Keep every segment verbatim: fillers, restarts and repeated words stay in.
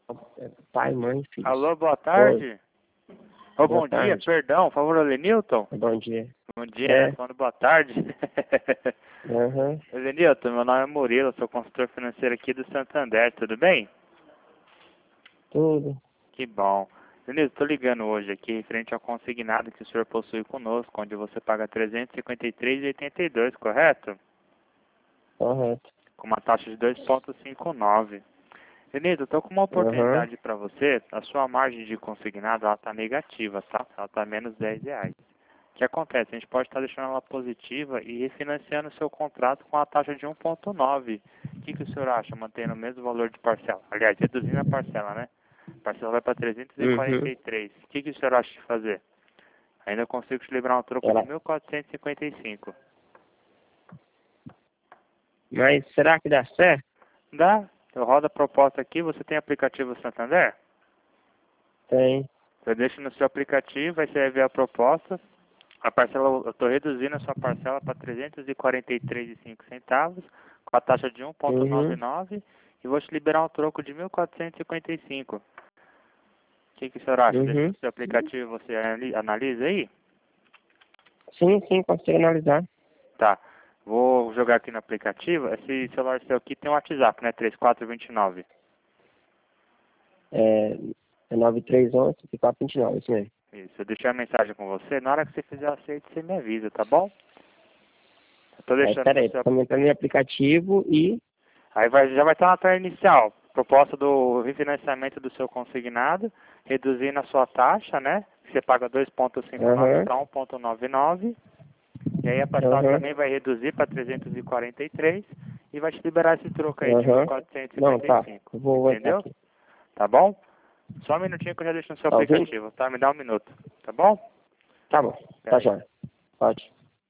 É pai, mãe, filho. Alô, boa tarde. Ô, Boa bom tarde. dia, perdão, por favor, Lenilton. Bom dia. Bom dia, É. né? Falando boa tarde. Aham. Lenilton, meu nome é Murilo, sou consultor financeiro aqui do Santander, tudo bem? Tudo. Que bom. Lenilton, estou ligando hoje aqui referente ao consignado que o senhor possui conosco, onde você paga trezentos e cinquenta e três reais e oitenta e dois centavos, correto? Correto. Com uma taxa de dois vírgula cinquenta e nove. Lenilton, estou com uma Aham. oportunidade para você. A sua margem de consignado está negativa, tá? Ela está menos dez reais. O que acontece? A gente pode estar deixando ela positiva e refinanciando o seu contrato com a taxa de um vírgula nove. O que, que o senhor acha? Mantendo o mesmo valor de parcela. Aliás, reduzindo a parcela, né? A parcela vai para trezentos e quarenta Uhum. e três. O que, que o senhor acha de fazer? Ainda consigo te liberar um troco Ela... de mil quatrocentos e cinquenta e cinco. Mas será que dá certo? Dá? Eu rodo a proposta aqui. Você tem aplicativo Santander? Tem. Você deixa no seu aplicativo, aí você vai ver a proposta. A parcela, eu estou reduzindo a sua parcela para trezentos e quarenta e três reais e cinco centavos, com a taxa de um vírgula noventa e Uhum. nove, e vou te liberar um troco de mil quatrocentos e cinquenta e cinco. O que, que o senhor acha? Deixa Uhum. no seu aplicativo, você anali- analisa aí? Sim, sim, consigo analisar. Tá. Vou jogar aqui no aplicativo. Esse celular seu aqui tem um WhatsApp, né? três quatro dois nove. É, é nove três um um, quatro dois nove, isso mesmo. Isso. Eu deixei a mensagem com você. Na hora que você fizer o aceite, você me avisa, tá bom? Eu tô É, deixando espera no aí, seu... tô entrando no aplicativo e... Aí vai, já vai estar na tela inicial. Proposta do refinanciamento do seu consignado, reduzindo a sua taxa, né? Você paga dois vírgula cinquenta e nove Aham. para um vírgula noventa e nove. E aí a parcela Aham. também vai reduzir para trezentos e quarenta e três e vai te liberar esse troco aí de mil Aham. quatrocentos e Não, cinquenta e tá. cinco. Vou entrar Entendeu? aqui. Tá bom? Só um minutinho que eu já deixo no seu Tá ouvindo? aplicativo, tá? Me dá um minuto. Tá bom? Tá bom. Pera Tá aí. já. Pode.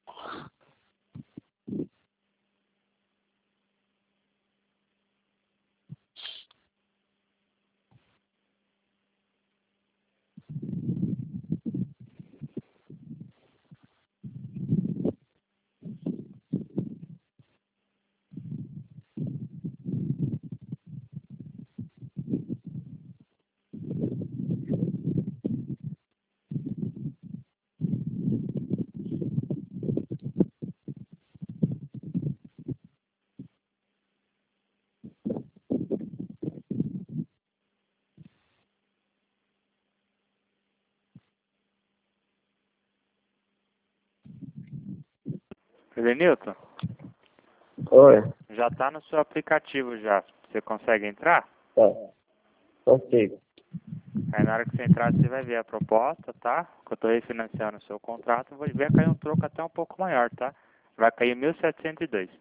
Lenilton, Oi. já tá no seu aplicativo já. Você consegue entrar? Tá. Consigo. Aí na hora que você entrar, você vai ver a proposta, tá? Que eu tô refinanciando o seu contrato. Vai vai cair um troco até um pouco maior, tá? Vai cair mil setecentos e dois.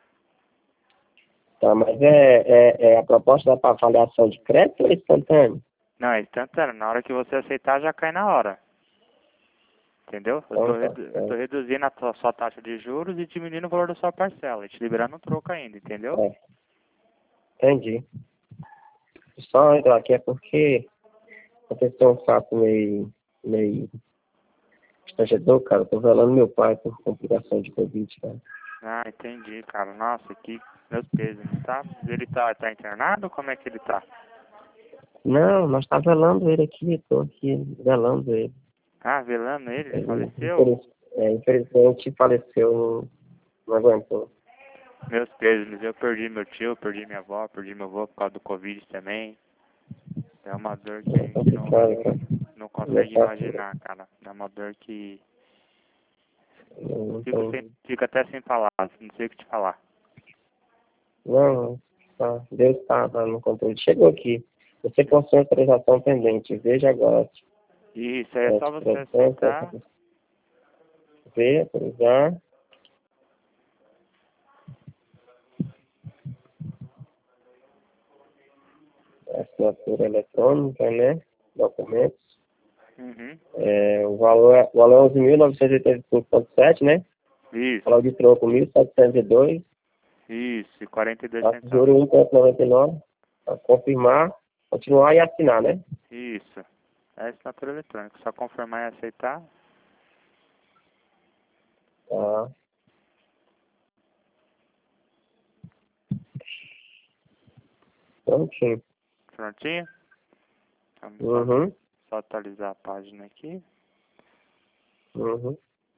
Tá, mas é, é, é a proposta para avaliação de crédito ou é instantâneo? Não, é instantâneo. Na hora que você aceitar, já cai na hora. Entendeu? Eu tô, Então tá. redu eu tô É, reduzindo a tua- sua taxa de juros e diminuindo o valor da sua parcela. E te liberando um troco ainda, entendeu? é, entendi. Só entrar aqui é porque aconteceu um fato meio, meio constrangedor, cara. Eu tô velando meu pai por complicação de Covid, cara. Ah, entendi, cara. Nossa, que meus pesos, tá? Ele tá, tá internado? Como é que ele tá? Não, nós tá velando ele aqui, tô aqui velando ele. Ah, velando ele? Ele Ele, faleceu? infeliz- é, infelizmente, faleceu, não, não aguentou. Meus pesos, eu perdi meu tio, perdi minha avó, perdi meu avô por causa do Covid também. É uma dor que a É gente não, complicado, cara. não Não é consegue fácil, imaginar, cara. É uma dor que não, não fico, sem, tem... fico até sem palavras, não sei o que te falar. Não, tá, Deus tá, tá no controle. Chegou aqui. Você possui autorização pendente. Veja agora. Isso, aí é É, só de você produção, aceitar. ver, autorizar. Assinatura eletrônica, né? Documentos. Uhum. É, o valor é, o valor é onze mil novecentos e oitenta e cinco vírgula sete, né? Isso, Valor de troco mil setecentos e dois. isso, e quarenta e dois A centavos. juro um vírgula noventa e nove. Para confirmar, continuar e assinar, né? Isso. É assinatura eletrônica. Só confirmar e aceitar. Tá. Prontinho. Prontinho? Vamos só, Uhum. só atualizar a página aqui. Uhum.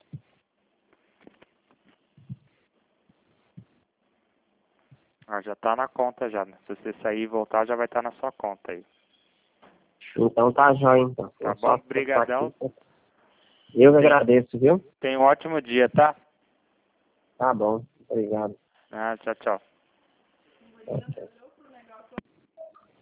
Ah, já tá na conta já, né? Se você sair e voltar, já vai estar na sua conta aí. Então tá jóia, então. Tá É bom? só acessar Brigadão. aqui. Eu que Tem- agradeço, viu? Tenha um ótimo dia, tá? Tá bom. Obrigado. Ah, tchau, tchau. Tchau, tchau.